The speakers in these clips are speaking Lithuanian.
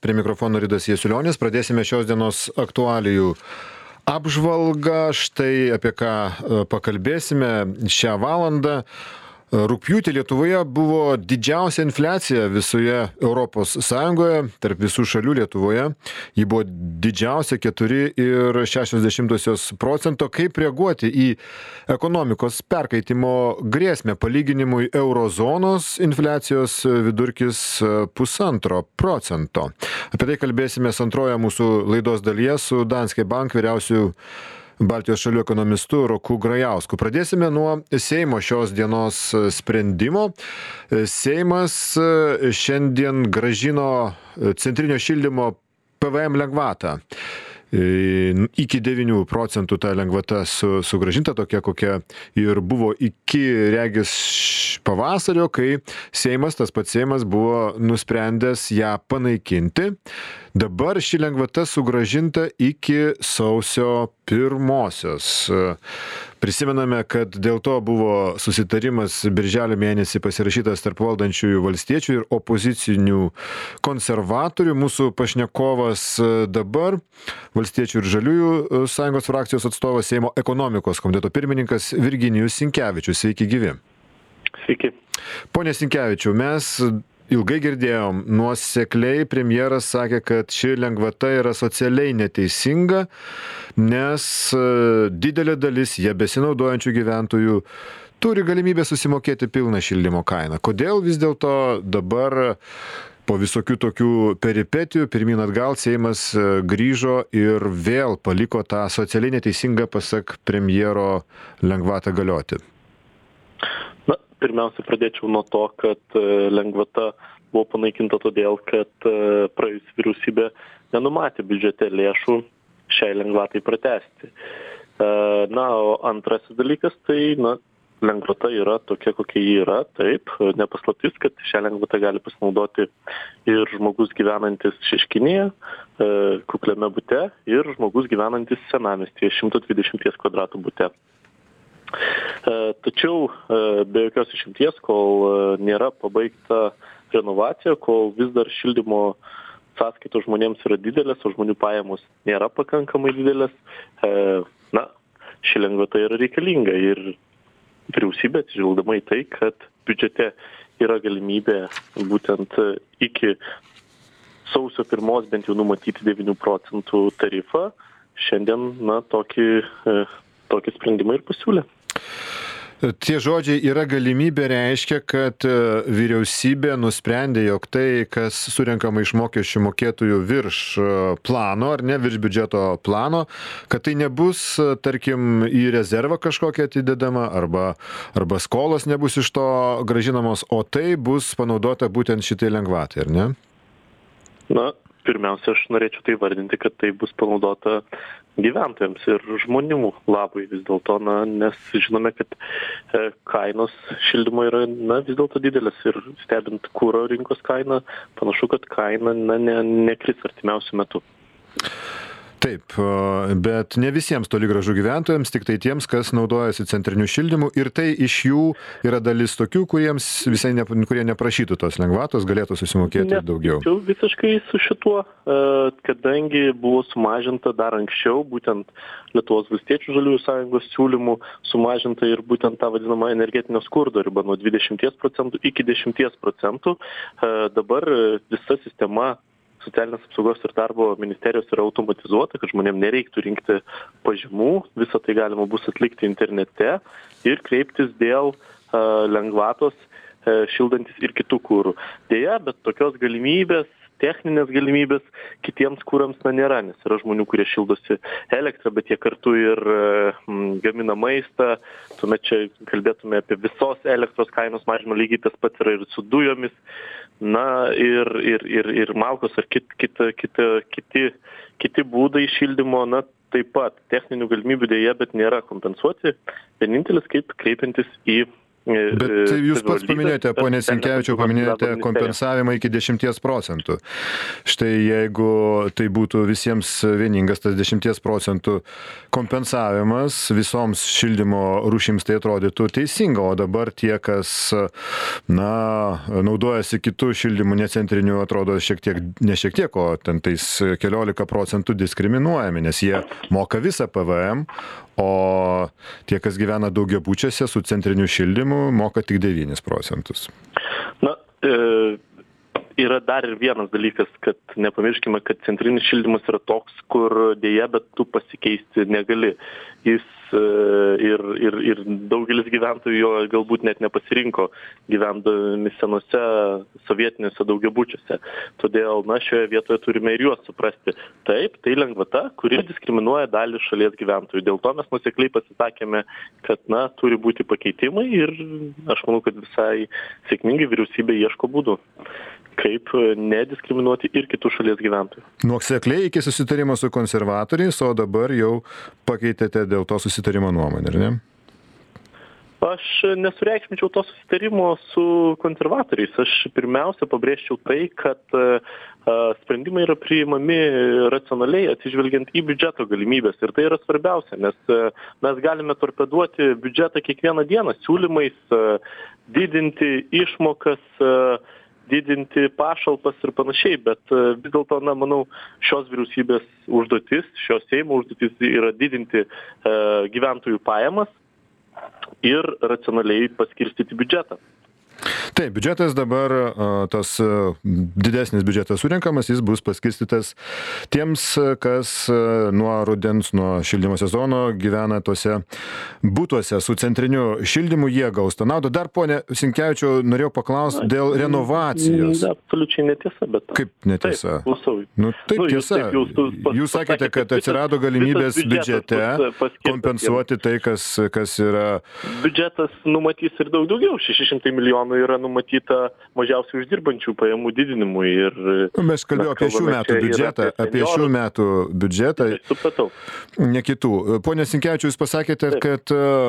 prie mikrofono Ridas Jasiulionis. Pradėsime šios dienos aktualijų apžvalgą. Štai apie ką pakalbėsime šią valandą. Rugpjūtį Lietuvoje buvo didžiausia infliacija visoje Europos Sąjungoje, tarp visų šalių Lietuvoje. Ji buvo didžiausia 4,6%. Kaip reaguoti į ekonomikos perkaitimo grėsmę? Palyginimui eurozonos infliacijos vidurkis 1,5%. Apie tai kalbėsime antroje mūsų laidos dalyje su Danske Bank vyriausiųjų Baltijos šalių ekonomistu Roku Grajausku. Pradėsime nuo Seimo šios dienos sprendimo. Seimas šiandien grąžino centrinio šildymo PVM lengvatą. Iki 9% ta lengvata sugrąžinta, tokia kokia ir buvo iki regis pavasario, kai Seimas, tas pats Seimas buvo nusprendęs ją panaikinti. Dabar ši lengvata sugrąžinta iki sausio 1. Prisimename, kad dėl to buvo susitarimas birželio mėnesį pasirašytas tarp valdančiųjų valstiečių ir opozicinių konservatorių. Mūsų pašnekovas dabar Valstiečių ir Žaliųjų sąjungos frakcijos atstovas Seimo ekonomikos komiteto pirmininkas Virginijus Sinkevičius. Sveiki gyvi. Sveiki. Pone Sinkevičiau, mes ilgai girdėjom, nuosekliai premjeras sakė, kad ši lengvata yra socialiai neteisinga, nes didelė dalis ją besinaudojančių gyventojų turi galimybę susimokėti pilną šildymo kainą. Kodėl vis dėlto dabar po visokių tokių peripetijų pirmyn atgal Seimas grįžo ir vėl paliko tą socialiai neteisingą, pasak premjero, lengvatą galioti? Pirmiausia, pradėčiau nuo to, kad lengvata buvo panaikinta todėl, kad praėjusi vyriausybė nenumatė biudžete lėšų šiai lengvatai pratęsti. O antrasis dalykas, tai lengvata yra tokia, kokia ji yra. Taip, nepaslaptis, kad šią lengvatą gali pasinaudoti ir žmogus gyvenantis Šeškinėje, kukliame bute, ir žmogus gyvenantis senamiestyje 120 kvadratų bute. Tačiau be jokios išimties, kol nėra pabaigta renovacija, kol vis dar šildymo sąskaitos žmonėms yra didelės, o žmonių pajamos nėra pakankamai didelės, ši lengvata yra reikalinga ir vyriausybė atsižvelgdama į tai, kad biudžete yra galimybė būtent iki sausio 1 bent jau numatyti 9% tarifą, šiandien tokį sprendimą ir pasiūlė. Tie žodžiai yra galimybė reiškia, kad vyriausybė nusprendė, jog tai, kas surenkama iš mokesčių mokėtojų virš plano, ar ne, virš biudžeto plano, kad tai nebus, tarkim, į rezervą kažkokią atidedama, arba skolos nebus iš to grąžinamos, o tai bus panaudota būtent šitai lengvatai, ar ne? Pirmiausia, aš norėčiau tai vardinti, kad tai bus panaudota gyventojams ir žmonių labui vis dėlto, nes žinome, kad kainos šildymo yra vis dėlto didelės ir stebint kuro rinkos kainą, panašu, kad kaina nekris artimiausiu metu. Taip, bet ne visiems toli gražu gyventojams, tik tai tiems, kas naudojasi centriniu šildymu, ir tai iš jų yra dalis tokių, kurie neprašytų tos lengvatos, galėtų susimokėti daugiau. Jau visiškai su šituo, kadangi buvo sumažinta dar anksčiau, būtent Lietuvos Valstiečių Žaliųjų sąjungos siūlymų, sumažinta ir būtent ta vadinama energetinio skurdo riba nuo 20% iki 10%. Dabar visa sistema Socialinės apsaugos ir darbo ministerijos yra automatizuota, kad žmonėm nereiktų rinkti pažymų, visą tai galima bus atlikti internete ir kreiptis dėl lengvatos šildantis ir kitų kūrų. Deja, bet tokios galimybės, techninės galimybės kitiems kūrams nėra, nes yra žmonių, kurie šildosi elektrą, bet jie kartu ir gamina maistą. Tuomet čia kalbėtume apie visos elektros kainos mažinimo, lygiai tas pats yra ir su dujomis. Ir malkos ar kiti būdai šildymo, taip pat techninių galimybių dėja, bet nėra kompensuoti. Vienintelis kaip kreipiantis į Bet jūs pats paminėjote, ponė Sinkevičiau, paminėjote kompensavimą iki 10%. Štai jeigu tai būtų visiems vieningas tas 10% kompensavimas visoms šildymo rūšims, tai atrodytų teisinga, o dabar tie, kas naudojasi kitų šildymų necentrinių, atrodo ne šiek tiek, o ten tais 14% diskriminuojami, nes jie moka visą PVM, o tie, kas gyvena daugiabučiuose su centriniu šildymu, moka tik 9%. Yra dar ir vienas dalykas, kad nepamirškime, kad centrinis šildymas yra toks, kur dėja, bet tu pasikeisti negali. Jis ir daugelis gyventojų jo galbūt net nepasirinko gyvendami senose sovietiniuose daugiabučiuose. Todėl, šioje vietoje turime ir juos suprasti. Taip, tai lengvata, kuri diskriminuoja dalį šalies gyventojų. Dėl to mes nuosekliai pasisakėme, kad, turi būti pakeitimai ir aš manau, kad visai sėkmingai vyriausybė ieško būdų, kaip nediskriminuoti ir kitų šalies gyventojų. Nuosekliai iki susitarimo su konservatoriais, o dabar jau pakeitėte dėl to susitarimo nuomonę, ar ne? Aš nesureikšminčiau to susitarimo su konservatoriais. Aš pirmiausia pabrėžčiau tai, kad sprendimai yra priimami racionaliai atsižvelgiant į biudžeto galimybės. Ir tai yra svarbiausia, nes mes galime torpeduoti biudžetą kiekvieną dieną siūlymais didinti išmokas, didinti pašalpas ir panašiai, bet vis dėlto, manau, šios vyriausybės užduotis, šios Seimo užduotis yra didinti gyventojų pajamas ir racionaliai paskirstyti biudžetą. Taip, biudžetas dabar, tas didesnis biudžetas surinkamas, jis bus paskirstytas tiems, kas nuo rudens, nuo šildymo sezono gyvena tose būtuose su centriniu šildymu, jie gaus tą naudą. Dar, ponė Sinkevičiau, norėjau paklausti dėl renovacijos. Absoliučiai netiesa, bet... Kaip netiesa? Taip, klausau. Taip, tiesa. Jūs sakėte, kad atsirado galimybės biudžete kompensuoti tai, kas yra... Biudžetas numatys ir daugiau. 600 milijonų yra numatyta mažiausiai uždirbančių pajamų didinimui. Mes kalbėjome apie šių metų biudžetą, Supratau. Ne kitų. Pone Sinkevičiau, jūs pasakėte, kad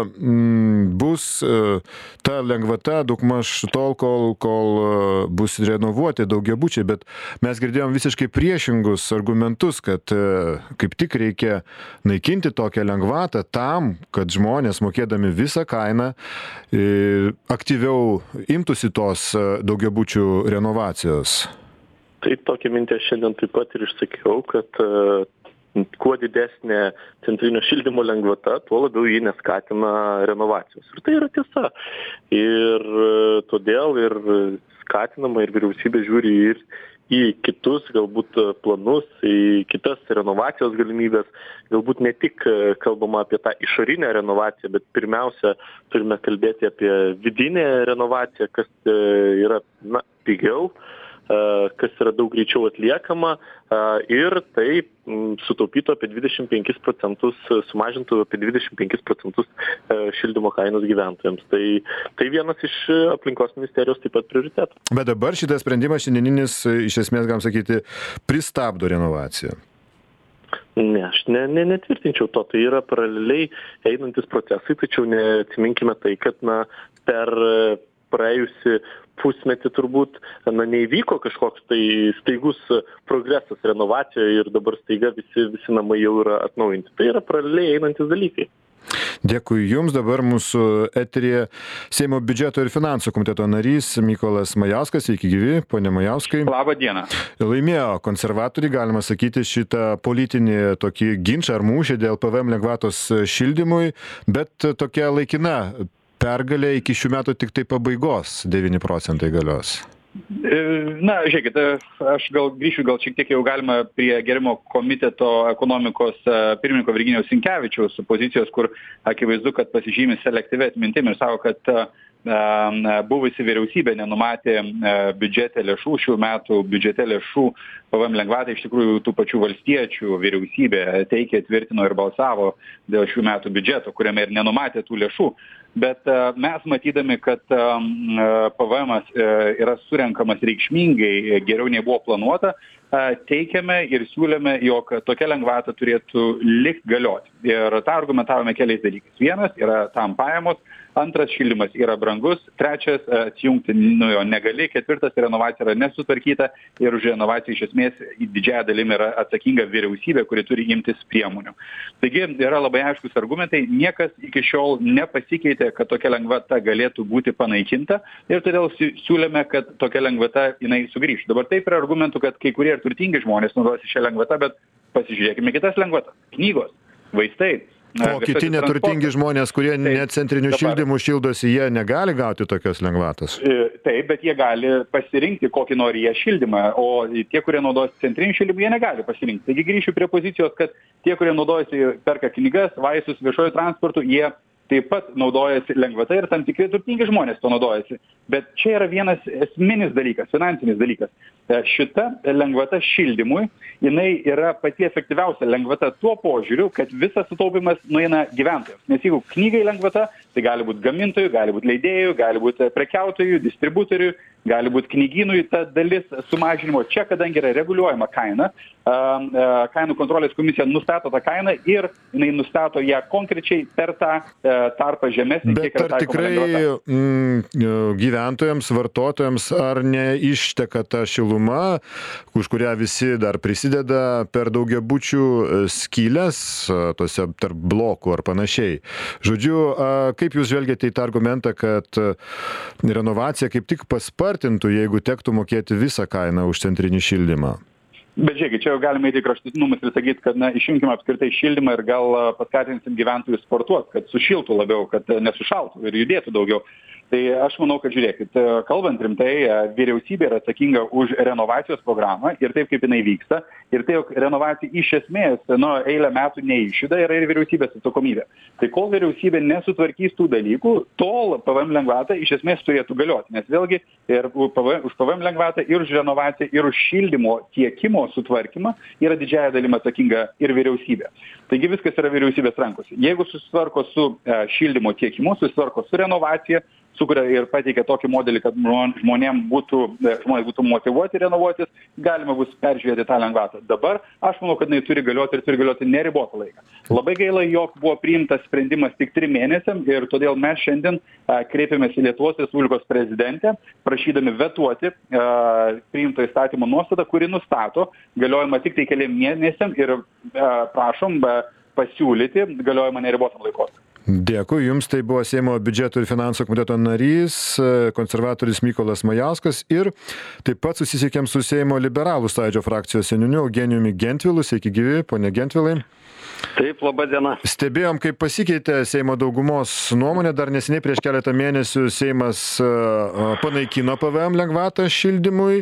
bus ta lengvata daugmaž tol, kol bus renovuoti daugiabučiai, bet mes girdėjom visiškai priešingus argumentus, kad kaip tik reikia naikinti tokią lengvatą tam, kad žmonės mokėdami visą kainą aktyviau imtųsi tos daugiabučių renovacijos. Tai tokią mintį aš šiandien taip pat ir išsakiau, kad kuo didesnė centrinio šildymo lengvata, tuo labiau jį neskatina renovacijos. Ir tai yra tiesa. Ir todėl ir skatinama ir vyriausybė žiūri ir į kitus galbūt planus, į kitas renovacijos galimybės. Galbūt ne tik kalbama apie tą išorinę renovaciją, bet pirmiausia turime kalbėti apie vidinę renovaciją, kas yra pigiau, kas yra daug greičiau atliekama ir tai sutaupytų apie 25%, sumažintų apie 25% šildymo kainos gyventojams. Tai vienas iš aplinkos ministerijos taip pat prioritetų. Bet dabar šitas sprendimas šiandieninis, iš esmės, galim sakyti, pristabdo renovaciją. Ne, aš netvirtinčiau to. Tai yra paraleliai einantis procesai, tačiau neatsiminkime tai, kad per praėjusi pusmetį turbūt neįvyko kažkoks tai staigus progresas renovacijoje ir dabar staiga visi namai jau yra atnaujinti. Tai yra paraleliai einantis dalykai. Dėkui Jums. Dabar mūsų eteryje Seimo biudžeto ir finansų komiteto narys Mykolas Majauskas. Sveiki gyvi, ponė Majauskai. Labą dieną. Laimėjo konservatoriai, galima sakyti, šitą politinį tokį ginčą ar mūšį dėl PVM lengvatos šildymui, bet tokia laikina pergalė iki šių metų tik tai pabaigos 9% galios. Žiūrėkit, aš grįšiu šiek tiek jau galima prie gerimo komiteto ekonomikos pirmininko Virginijaus Sinkevičiaus pozicijos, kur akivaizdu, kad pasižymi selektyvia atmintim ir sako, kad buvusi vyriausybė nenumatė biudžete lėšų, šių metų biudžete lėšų PVM lengvatai. Iš tikrųjų, tų pačių valstiečių vyriausybė teikė, tvirtino ir balsavo dėl šių metų biudžeto, kuriame ir nenumatė tų lėšų. Bet mes matydami, kad PVM yra surenkamas reikšmingai geriau nei buvo planuota, teikiame ir siūlėme, jog tokia lengvata turėtų likti galioti. Ir tą argumentavome keliais dalykais. Vienas yra tam pajamos, Antras, šildymas yra brangus. Trečias, atsijungti nuo jo negali. Ketvirtas, renovacija yra nesutvarkyta ir už renovaciją iš esmės didžiąją dalimi yra atsakinga vyriausybė, kuri turi imtis priemonių. Taigi yra labai aiškus argumentai. Niekas iki šiol nepasikeitė, kad tokia lengvata galėtų būti panaikinta ir todėl siūlėme, kad tokia lengvata jinai sugrįžtų. Dabar taip yra argumentų, kad kai kurie ir turtingi žmonės naudojasi šią lengvatą, bet pasižiūrėkime kitas lengvatas. Knygos, vaistai. O kiti neturtingi žmonės, kurie ne centrinių šildymų šildosi, jie negali gauti tokios lengvatos? Taip, bet jie gali pasirinkti, kokį nori jie šildymą, o tie, kurie naudojasi centrinių šildymų, jie negali pasirinkti. Taigi grįšiu prie pozicijos, kad tie, kurie naudojasi, perka knygas, vaistus, viešojo transportu, jie taip pat naudojasi lengvata ir tam tikri turtingi žmonės to naudojasi. Bet čia yra vienas esminis dalykas, finansinis dalykas. Šita lengvata šildymui, jinai yra pati efektyviausia lengvata tuo požiūriu, kad visas sutaupimas nueina gyventojams. Nes jeigu knygai lengvata, tai gali būti gamintojų, gali būti leidėjų, gali būti prekiautojų, distributorių, gali būti knygynui ta dalis sumažinimo. Čia, kadangi yra reguliuojama kaina, kainų kontrolės komisija nustato tą kainą ir jinai nustato ją konkrečiai per tą tarpą žemesnį. Bet ar tikrai gyventojams, vartotojams, ar neišteka ta šiluma, už kurią visi dar prisideda per daugiabučių skylės, tose tarp blokų ar panašiai? Žodžiu, kaip jūs žvelgiate į tą argumentą, kad renovacija kaip tik paspartintų, jeigu tektų mokėti visą kainą už centrinį šildymą? Bet žiūrėkit, čia jau galime įti kraštutinumus ir sakyti, kad išimkime apskritai šildymą ir gal paskatinsim gyventojus sportuoti, kad sušiltų labiau, kad nesušaltų ir judėtų daugiau. Tai aš manau, kad žiūrėkit, kalbant rimtai, vyriausybė yra atsakinga už renovacijos programą ir taip, kaip jinai vyksta. Ir tai, jog renovacija iš esmės eilę metų neišjuda, yra ir vyriausybės atsakomybė. Tai kol vyriausybė nesutvarkys tų dalykų, tol PVM lengvata iš esmės turėtų galioti. Nes vėlgi ir už PVM lengvatą, ir už renovaciją, ir už šildymo tiekimo sutvarkymą yra didžiąja dalimi atsakinga ir vyriausybė. Taigi viskas yra vyriausybės rankose. Jeigu susitvarko su šildymo tiekimu, susitvarko su renovacija, sukuria ir pateikia tokį modelį, kad žmonės būtų motyvuoti renovuotis, galima bus peržiūrėti tą lengvatą. Dabar aš manau, kad jinai turi galioti ir turi galioti neribotą laiką. Labai gaila, jog buvo priimtas sprendimas tik 3 mėnesiam ir todėl mes šiandien kreipiamės į Lietuvos Respublikos prezidentę, prašydami vetuoti priimto įstatymo nuostatą, kuri nustato galiojimą tik tai 4 mėnesiam ir prašom pasiūlyti galiojimą neribotam laikotarpiui. Dėkui, jums tai buvo Seimo biudžeto ir finansų komiteto narys, konservatorius Mykolas Majauskas ir taip pat susisiekėm su Seimo liberalų sąjūdžio frakcijos seniūniu Eugenijumi Gentvilu. Sveiki gyvi, pone Gentvilai. Taip, laba diena. Stebėjom, kaip pasikeitė Seimo daugumos nuomonė. Dar neseniai prieš keletą mėnesių Seimas panaikino PVM lengvatą šildymui,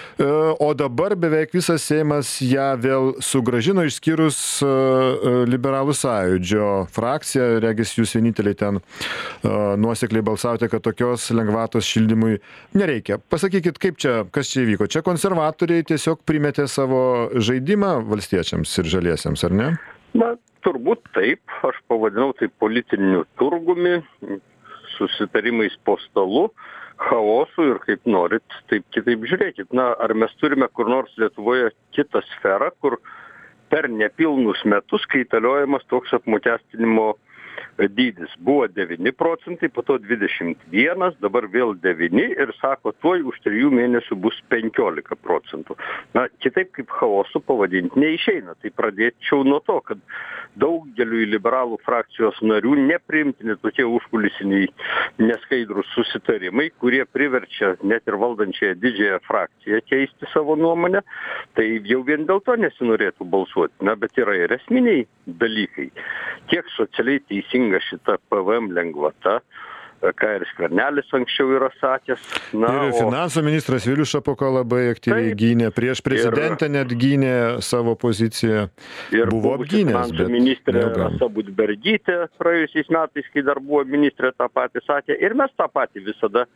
o dabar beveik visas Seimas ją vėl sugrąžino, išskyrus liberalų sąjūdžio frakciją. Regis jūs vieninteliai ten nuosekliai balsavote, kad tokios lengvatos šildymui nereikia. Pasakykit, kas čia įvyko? Čia konservatoriai tiesiog primetė savo žaidimą valstiečiams ir žaliesiems, ar ne? Na, turbūt taip. Aš pavadinau tai politiniu turgumi, susitarimais po stalu, chaosu ir kaip norit, taip kitaip žiūrėkit. Na, ar mes turime kur nors Lietuvoje kitą sferą, kur per nepilnus metus kaitaliojamas toks apmokestinimo dydis. Buvo 9 procentai, po to 21, dabar vėl 9 ir sako, tuoj už 3 mėnesių bus 15 procentų. Na, kitaip kaip chaosu pavadinti neišeina. Tai pradėčiau nuo to, kad daugeliui liberalų frakcijos narių nepriimtini tokie užkulisiniai neskaidrūs susitarimai, kurie priverčia net ir valdančiąją didžiąją frakciją keisti savo nuomonę. Tai jau vien dėl to nesinorėtų balsuoti. Na, bet yra ir esminiai dalykai. Kiek socialiai teisinga šita PVM lengvata, ką ir Skvernelis anksčiau yra sakęs. Na, ir finansų ministras Vilius Šapoka labai aktyviai gynė, prieš prezidentę net gynė savo poziciją. Ir buvo apgynęs, bet ministrė Rasa Budbergytė praėjusiais metais, kai dar buvo ministrė, tą patį sakė. Ir mes tą patį visada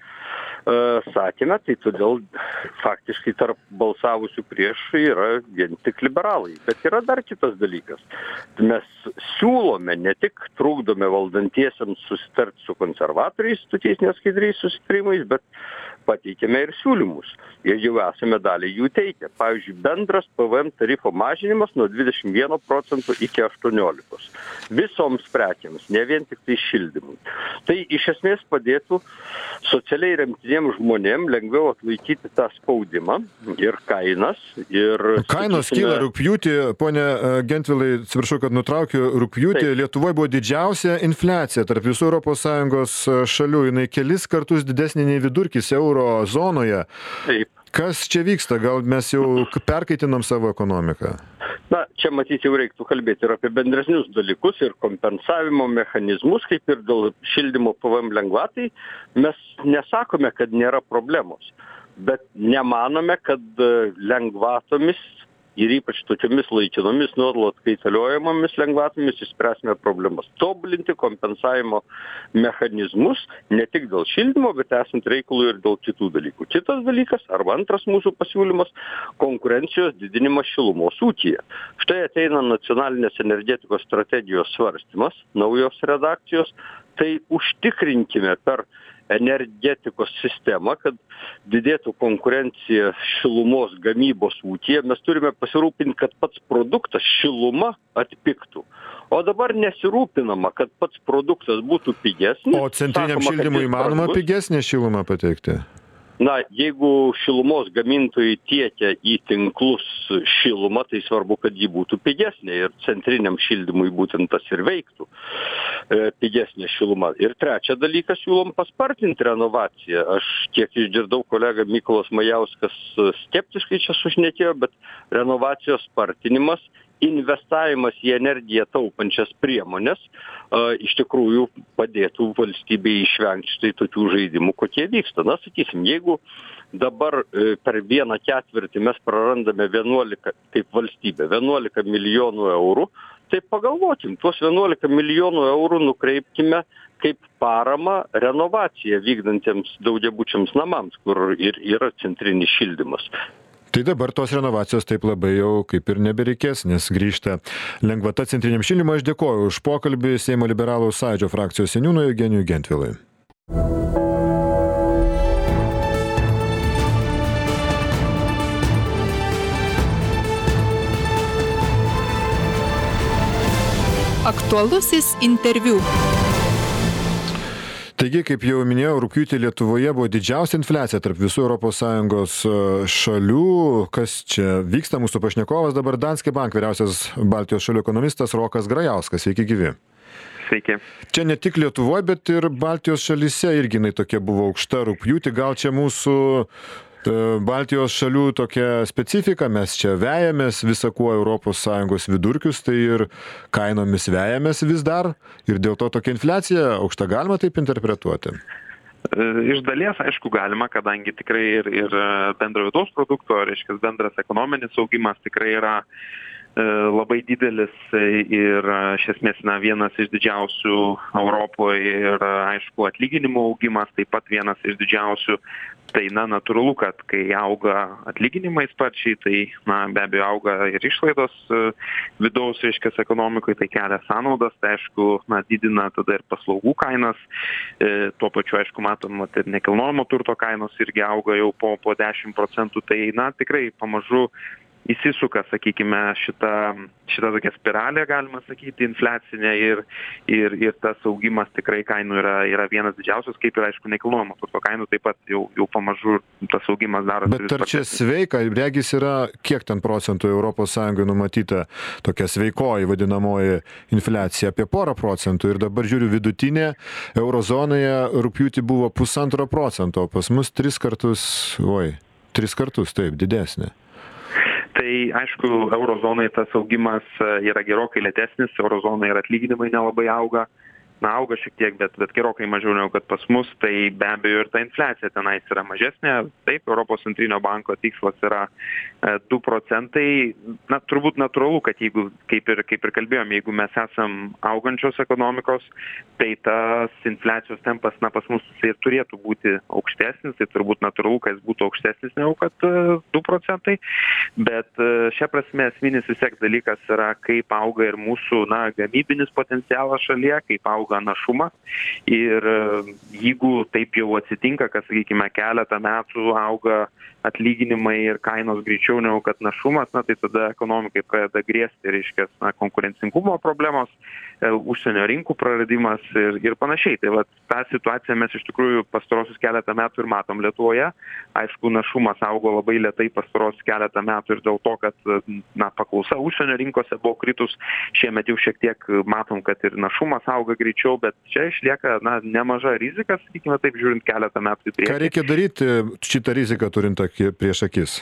sakėme, tai todėl faktiškai tarp balsavusių prieš yra vien tik liberalai. Bet yra dar kitas dalykas. Mes siūlome, ne tik trukdome valdantiesiams susitarti su konservatoriais, administratoriais tokiais neskaidriais susitarimais, bet pateikėme ir siūlymus. Ir jau esame dalį jų teikę. Pavyzdžiui, bendras PVM tarifo mažinimas nuo 21 procentų iki 18. Visoms prekiams, ne vien tik tai šildymui. Tai iš esmės padėtų socialiai remtiniem žmonėm lengviau atlaikyti tą spaudimą ir kainas. Kainos kyla rugpjūtį, ponė Gentvilai, atsiprašau, kad nutraukiu, rugpjūtį Lietuvoje buvo didžiausia infliacija tarp visų ES šalių. Jinai kelis kartus didesnė nei vidurkis euro zonoje. Taip. Kas čia vyksta? Gal mes jau perkaitinam savo ekonomiką? Na, čia matyti jau reiktų kalbėti ir apie bendresnius dalykus ir kompensavimo mechanizmus, kaip ir dėl šildymo PVM lengvatai. Mes nesakome, kad nėra problemos, bet nemanome, kad lengvatomis ir ypač tokiomis laikinomis nuolat kaitaliojamomis lengvatomis išspręsime problemas. Tobulinti kompensavimo mechanizmus ne tik dėl šildymo, bet esant reikalui ir dėl kitų dalykų. Kitas dalykas, arba antras mūsų pasiūlymas, konkurencijos didinimas šilumos ūkyje. Štai ateina nacionalinės energetikos strategijos svarstymas, naujos redakcijos, tai užtikrinkime per energetikos sistemą, kad didėtų konkurencija šilumos gamybos ūkyje. Mes turime pasirūpinti, kad pats produktas šiluma atpigtų. O dabar nesirūpinama, kad pats produktas būtų pigesnis. O centriniam šildymui įmanoma pigesnė šilumą pateikti? Na, jeigu šilumos gamintojai tiekia į tinklus šilumą, tai svarbu, kad ji būtų pigesnė ir centriniam šildymui būtent tas ir veiktų pigesnė šiluma. Ir trečią dalyką siūlom paspartinti renovaciją. Aš kiek išgirdau, kolega Mykolas Majauskas skeptiškai čia sušnekėjo, bet renovacijos spartinimas, investavimas į energiją taupančias priemonės iš tikrųjų padėtų valstybei išvengti štai tokių žaidimų, kokie vyksta. Na, sakysim, jeigu dabar per vieną ketvirtį mes prarandame 11, kaip valstybė, 11 milijonų eurų, tai pagalvokim, tuos 11 milijonų eurų nukreipkime kaip parama renovaciją vykdantiems daugiabučiams namams, kur ir yra centrinis šildymas. Tai dabar tos renovacijos taip labai jau kaip ir nebereikės, nes grįžta lengvata centriniam šildymui. Aš dėkoju už pokalbį Seimo liberalų sąjūdžio frakcijos seniūnui Eugenijui Gentvilui. Aktualusis interviu. Taigi, kaip jau minėjau, rugpjūtį Lietuvoje buvo didžiausia infliacija tarp visų ES šalių. Kas čia vyksta? Mūsų pašnekovas dabar Danske Bank vyriausias Baltijos šalių ekonomistas Rokas Grajauskas. Sveiki gyvi. Sveiki. Čia ne tik Lietuvoje, bet ir Baltijos šalyse irgi tokia buvo aukšta rugpjūtį. Gal čia mūsų Baltijos šalių tokia specifika, mes čia vejamės visą kuo ES vidurkius, tai ir kainomis vejamės vis dar ir dėl to tokia infliacija aukšta, galima taip interpretuoti? Iš dalies, aišku, galima, kadangi tikrai ir bendro vidaus produkto, reiškia bendras ekonominis augimas tikrai yra labai didelis ir iš esmės vienas iš didžiausių Europoje ir aišku atlyginimų augimas taip pat vienas iš didžiausių. Tai natūralu, kad kai auga atlyginimai sparčiai, tai be abejo auga ir išlaidos vidaus, reiškia, ekonomikoje, tai kelia sąnaudas, tai aišku, didina tada ir paslaugų kainas. Tuo pačiu, aišku, matom, ir nekilnojamo turto kainos irgi auga jau po 10%, tai tikrai pamažu įsisuka, sakykime, šita tokia spiralė, galima sakyti, infliacinė ir tas augimas tikrai kainų yra vienas didžiausias, kaip ir aišku nekilnojamo turto kainų, taip pat jau pamažu tas augimas darosi. Bet ar čia sveika, regis yra kiek ten procentų ES numatyta tokia sveikoji vadinamoji infliacija, apie 0,5% ir dabar žiūriu vidutinė eurozonoje rugpjūtį buvo 1,5%, o pas mus 3 kartus, taip, didesnė. Tai aišku, eurozonai tas augimas yra gerokai lėtesnis, eurozonai ir atlyginimai nelabai auga. Auga šiek tiek, bet gerokai mažiau negu kad pas mus, tai be abejo ir ta infliacija tenais yra mažesnė. Taip, Europos centrinio banko tikslas yra 2%. Turbūt natūralu, kad jeigu, kaip ir kalbėjom, jeigu mes esam augančios ekonomikos, tai tas infliacijos tempas, pas mus ir turėtų būti aukštesnis, tai turbūt natūralu, kad jis būtų aukštesnis negu kad 2%. Bet šia prasme esminis vis tiek dalykas yra, kaip auga ir mūsų gamybinis potencialas šalyje, kaip auga auga našumas ir jeigu taip jau atsitinka, kad, sakykime, keletą metų auga atlyginimai ir kainos greičiau negu kad našumas, na, tai tada ekonomikai pradeda grėsti, reiškia, konkurencingumo problemos, užsienio rinkų praradimas ir panašiai. Tai va, tą situaciją mes iš tikrųjų pastarosius keletą metų ir matom Lietuvoje. Aišku, našumas augo labai lėtai pastarosius keletą metų ir dėl to, kad paklausa užsienio rinkose buvo kritus. Šiemet jau šiek tiek matom, kad ir našumas auga greičiau, bet čia išlieka nemaža rizika, sakykime taip, žiūrint keletą metų į priekį. Ką reikia daryti šitą riziką turint prieš akis?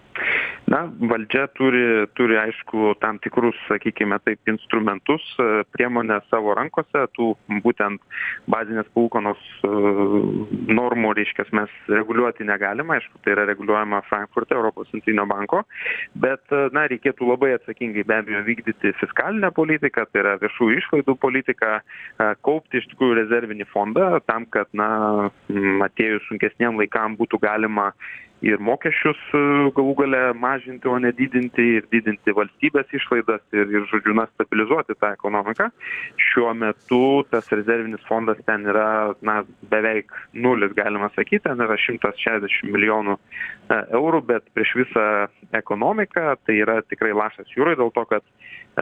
Valdžia turi aišku tam tikrus, sakykime taip, instrumentus, priemonės savo rankose, tų būtent bazinės palūkanos normų, reiškia, mes reguliuoti negalime, aišku, tai yra reguliuojama Frankfurte, Europos centrinio banko, bet, reikėtų labai atsakingai be abejo vykdyti fiskalinę politiką, tai yra viešųjų išlaidų politiką, kaupti iš tikrųjų rezervinį fondą tam, kad, atėjus sunkesniem laikam būtų galima ir mokesčius galų gale mažinti, o ne didinti, ir didinti valstybės išlaidas ir žodžiu, stabilizuoti tą ekonomiką. Šiuo metu tas rezervinis fondas ten yra, beveik nulis, galima sakyti, ten yra 160 milijonų eurų, bet prieš visą ekonomiką tai yra tikrai lašas jūroje, dėl to, kad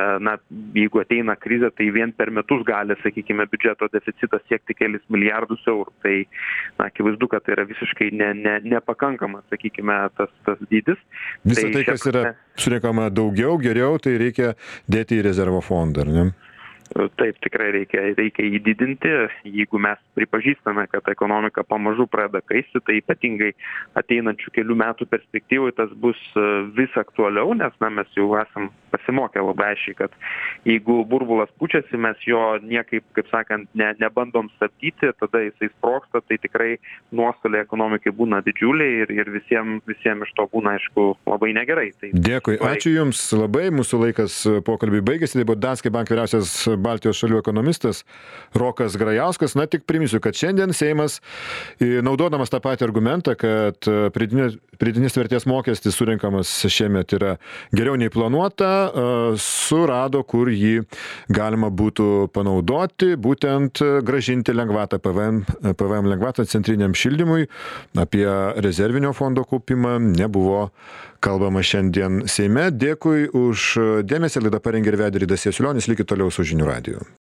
jeigu ateina krizė, tai vien per metus gali, sakykime, biudžeto deficitas siekti kelis milijardus eurų. Tai akivaizdu, kad tai yra visiškai nepakankamas, sakykime, tas dydis. Visą tai, kas yra surinkama daugiau, geriau, tai reikia dėti į rezervo fondą, ar ne? Taip, tikrai reikia jį didinti. Jeigu mes pripažįstame, kad ekonomika pamažu pradeda kaisti, tai ypatingai ateinančių kelių metų perspektyvai tas bus vis aktualiau, nes mes jau esam pasimokę labai aiškiai, kad jeigu burbulas pučiasi, mes jo niekaip, kaip sakant, nebandom stabdyti, tada jisai sprogsta, tai tikrai nuostoliai ekonomikai būna didžiuliai ir visiems iš to būna, aišku, labai negerai. Tai dėkui, ačiū Jums labai, mūsų laikas pokalbiui baigėsi, tai buvo Danske Bank vyriausias Baltijos šalių ekonomistas Rokas Grajauskas. Tik priminsiu, kad šiandien Seimas, naudodamas tą patį argumentą, kad pridėtinės vertės mokestis surinkamas šiemet yra geriau nei planuota, surado, kur jį galima būtų panaudoti, būtent gražinti lengvatą PVM lengvatą centriniam šildymui. Apie rezervinio fondo kaupimą nebuvo kalbama šiandien Seime. Dėkui už dėmesį. Laidą parengė ir vedė Rydas Jasulionis. Likit toliau su Žinių radiju.